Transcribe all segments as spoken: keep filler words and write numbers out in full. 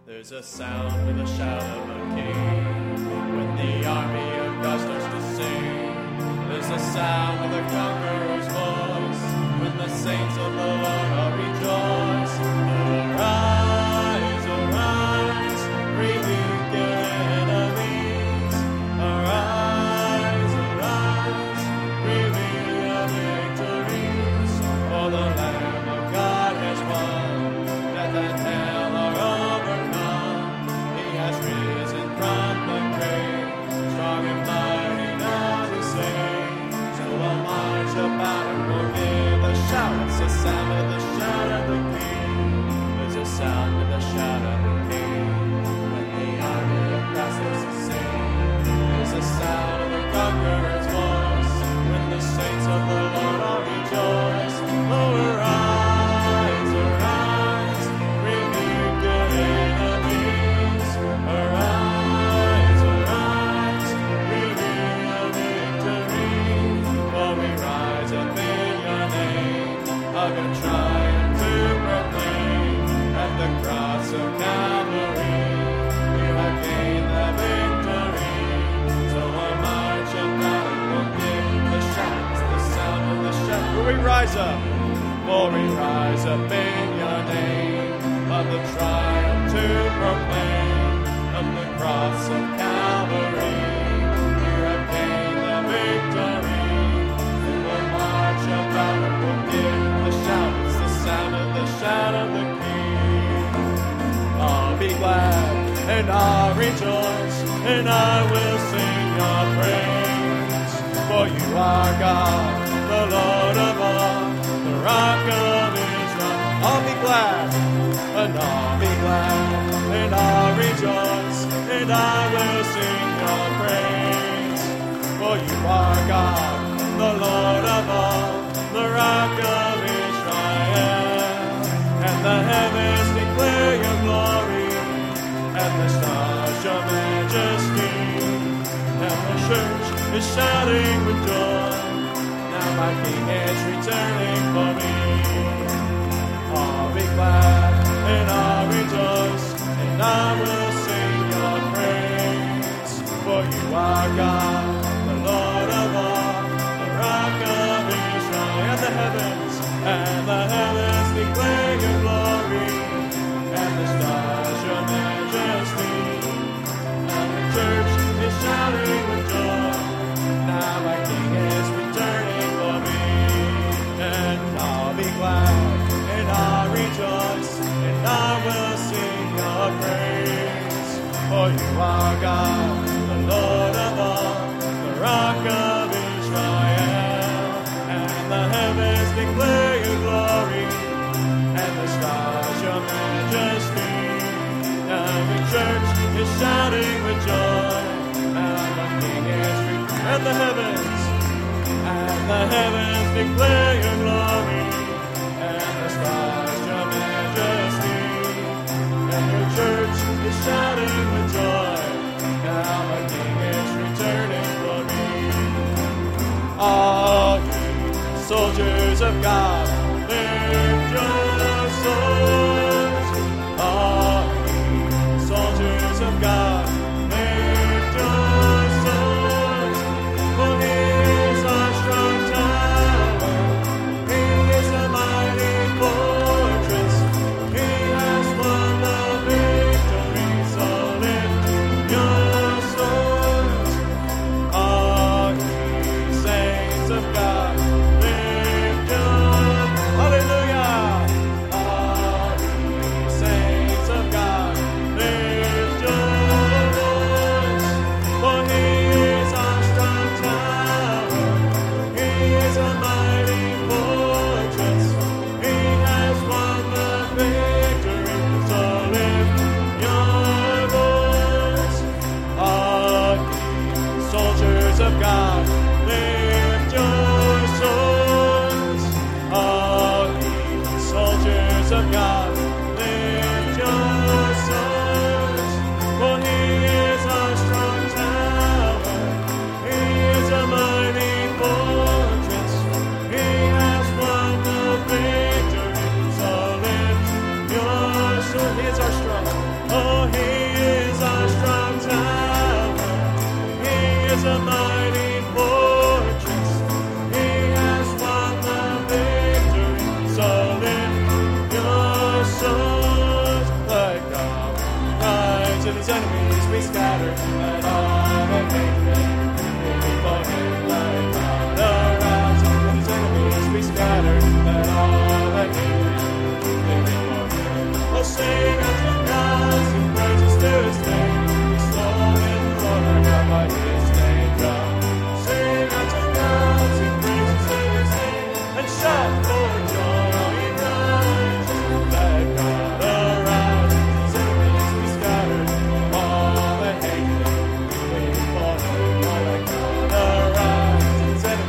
There's a sound with a shout of a king when the army of God starts to sing. There's a sound of the conqueror's voice when the saints of the Lord all rejoice. Arise, arise, rebuke your enemies. Arise, arise, reveal your victories. For the Lamb of God has won, death and hell are overcome. He has risen from the grave, strong and mighty now to save. So we'll march about and we'll give a shout. It's the sound of the shout of the King. There's a sound of the shout of the King when the army of God starts to sing. There's a sound of the conqueror's voice when the saints of the Lord all rejoice. Oh, arise, arise, rebuke your enemies. Arise, arise, reveal your victory. For we rise up in your name, of your triumph to proclaim. At the cross of Calvary, you have gained the victory. So I march about and we'll give the shouts, the sound of the shout. For we rise up, for we rise up in your name, of the triumph to proclaim. Of the cross of Calvary, you have gained the victory. And we'll march about and we'll give the shout, it's the sound of the shout of the King. I'll be glad and I'll rejoice and I will sing your praise. For you are God, the Lord of all, the rock of Israel. I'll be glad and I'll be glad and I'll rejoice and I will sing your praise. For you are God, the Lord of all, the rock of Israel. And the heavens declare your glory, and the stars your majesty. And the church is shouting with joy, now my King is returning for me. I'll be glad and I'll rejoice, and I will sing your praise. For you are God, the Lord of all, the rock of Israel. And the heavens, and the heavens declare your glory, and the stars your majesty. And the church is shouting with joy, now my King is returning for me. And I'll be glad and I'll rejoice, and I will sing your praise. For you are God, the Lord of all, the rock of Israel. And the heavens declare your glory, and the stars your majesty. And the church is shouting with joy, and the King is returning. And the heavens, and the heavens declare your glory, and the stars your majesty. And your church is shouting with joy, now my King is returning for me. All ye soldiers of God, lift your swords. All ye soldiers of God, lift your swords. For he is our strong tower, he is a mighty fortress. He has won the victory, so lift your swords. All ye saints of God, lift your, hallelujah. All ye saints of God, lift your voice. For he is our strong tower, he is a mighty fortress. He has won the victory, so lift your voice. All ye soldiers of God, lift your swords. All ye soldiers of God, lift your swords. For he is our strong tower, he is a mighty fortress. He has won the victory, so lift your sword. He is our strong. Oh, For he is our strong tower. He is a mighty fortress. He has won the victory. So lift your souls. Let God rise and his enemies be scattered. Let all that hate him be for him. Let God arise and his enemies be scattered. Let all that hate him be for him. Oh, sing unto God, sing praises to his name. Be strong in the Lord, God by his name come. Sing unto God, sing praises to his name, and shout for joy, all ye righteous. Let God arise, his enemies be scattered. All that hate him, be for him. All let God arise, his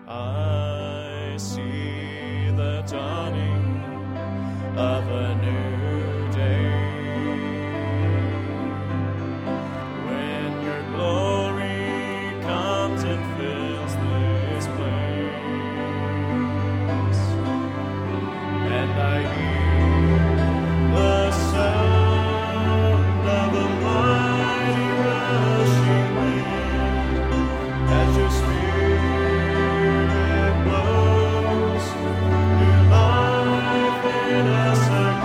I see the dawning of a new day. When your glory comes and fills this place, and I hear the sound of a mighty rushing wind as your spirit blows new life in us again.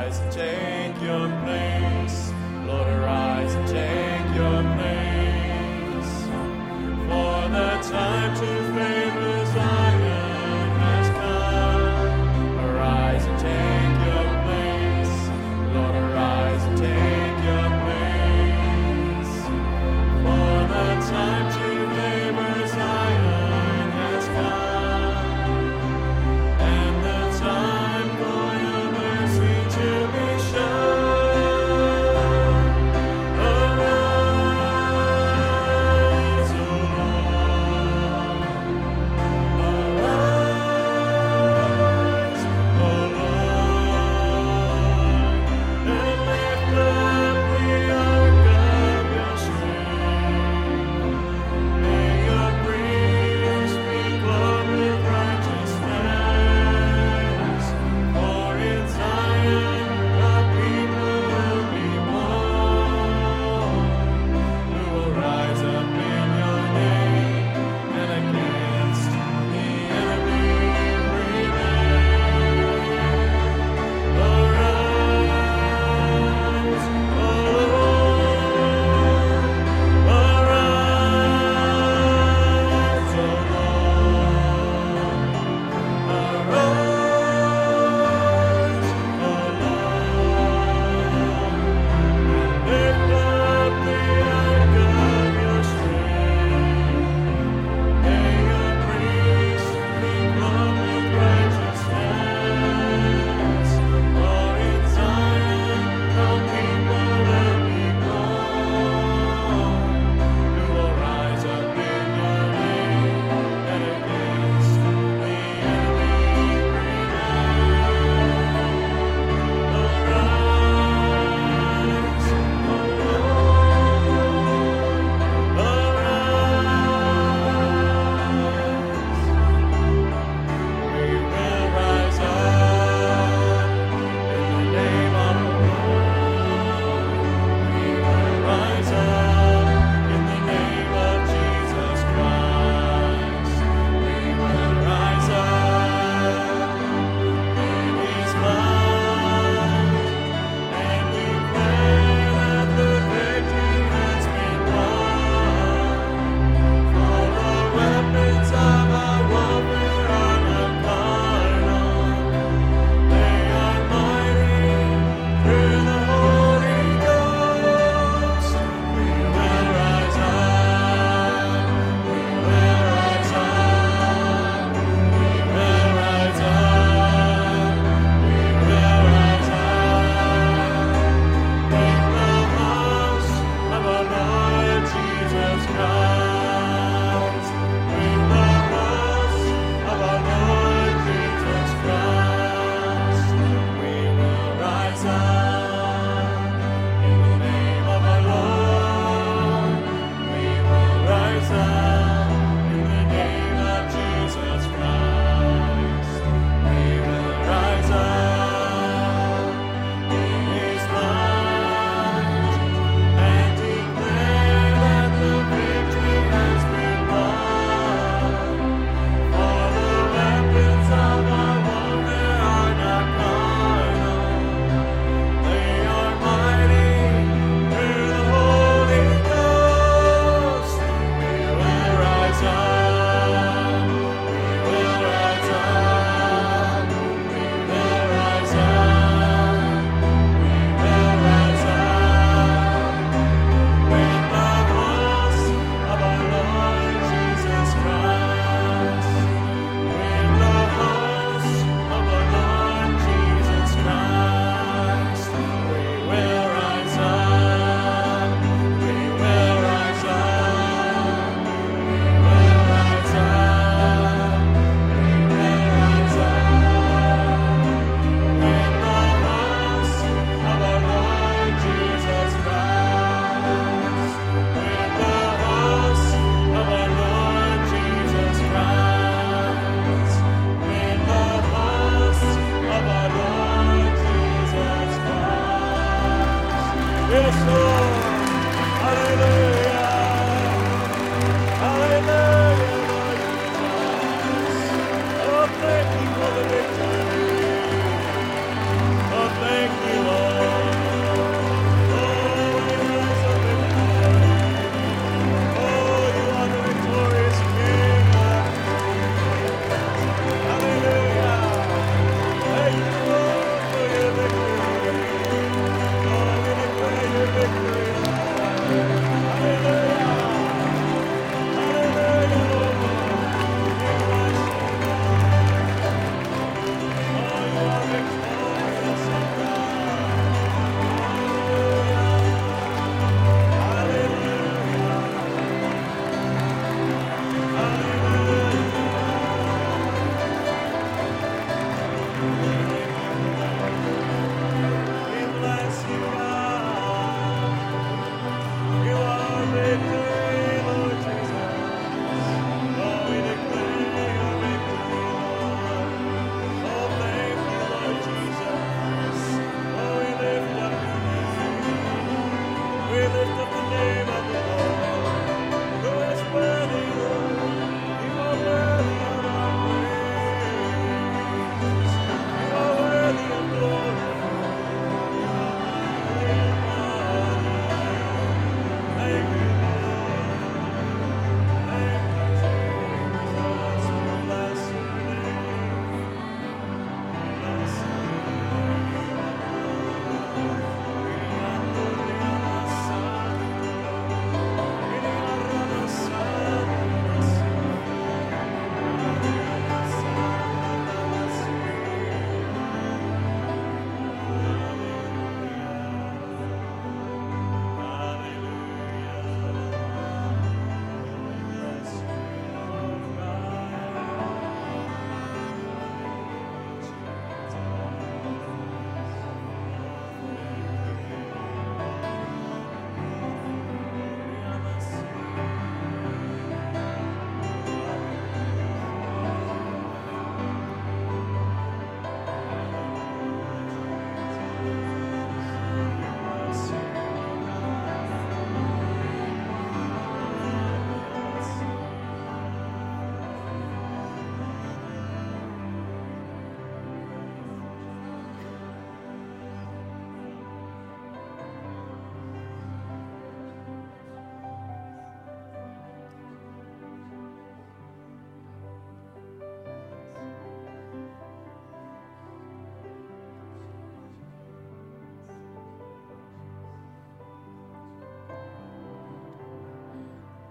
arise and take your place. Lord, arise and take your place. For the time to favor Zion has come. Arise and take your place. Lord, arise and take your place. For the time to favor Zion has come. And the time for your mercy to be shown.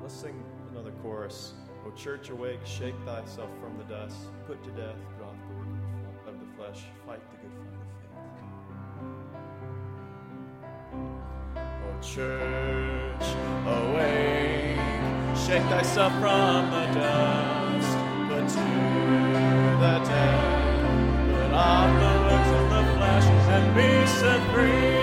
Let's sing another chorus. O church, awake, shake thyself from the dust. Put to death, put off the work of the fle- of the flesh. Fight the good fight of faith. O church, awake, shake thyself from the dust. Put to the death, put off the works of the flesh, and be set free.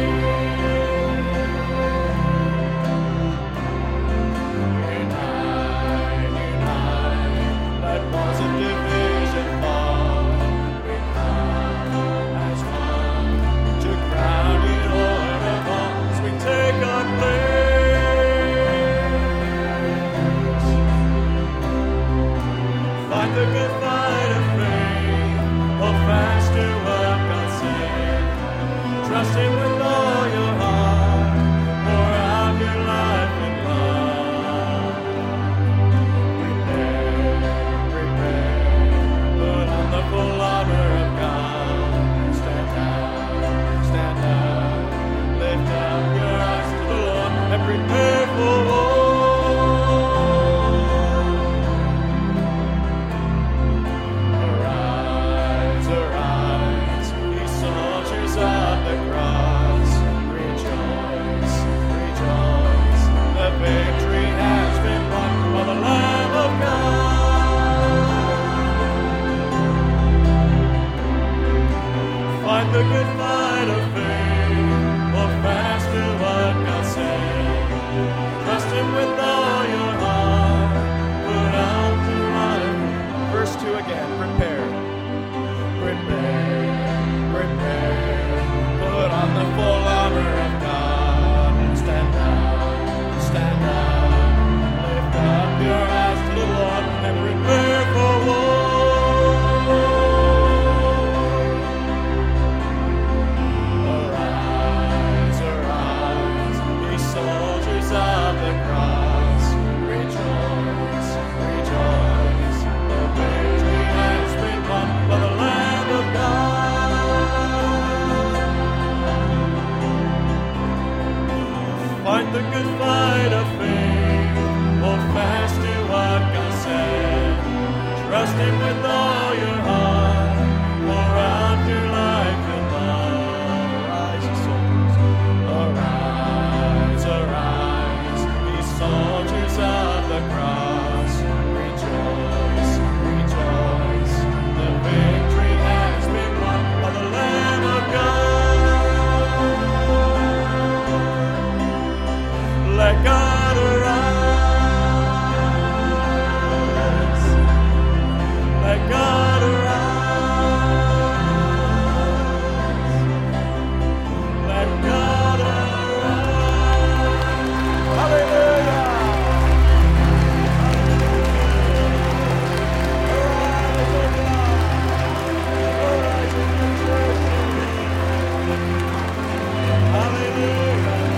The good fight of faith, hold fast to what God said. Trust Him with all your heart, pour out your life in love. Prepare, prepare, put on the full armor of God. Stand out, stand out, lift up your eyes to the Lord, and prepare for war. The good fight of faith, hold fast to what God said. Trust Him with all your heart, put out your life. Verse two again, prepare, prepare, prepare, put on the full armor of God. Stand out, stand out, lift up your eyes to the Lord, and prepare for war. Fight the good fight of faith, hold fast to what God said. Trust Him with all your heart, pour out your life in love. Arise, ye soldiers, arise, arise, ye soldiers of the cross. Rejoice, rejoice, the victory has been won by the Lamb of God. Let God arise. Let God arise. Let God arise. Hallelujah. Arise, O God. Arise in the church. Hallelujah.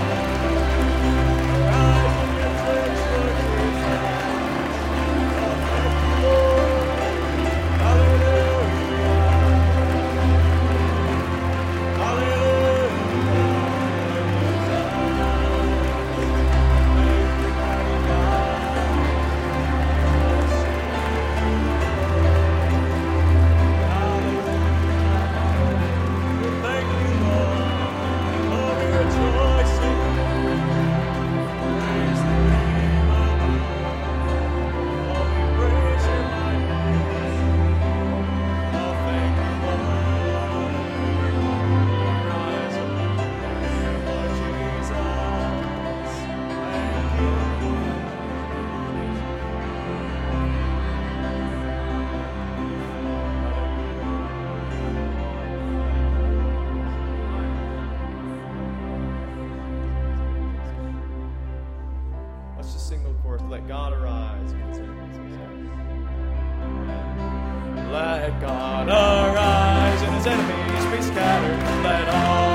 Let God arise against enemies. Let God arise and His enemies be scattered. Let all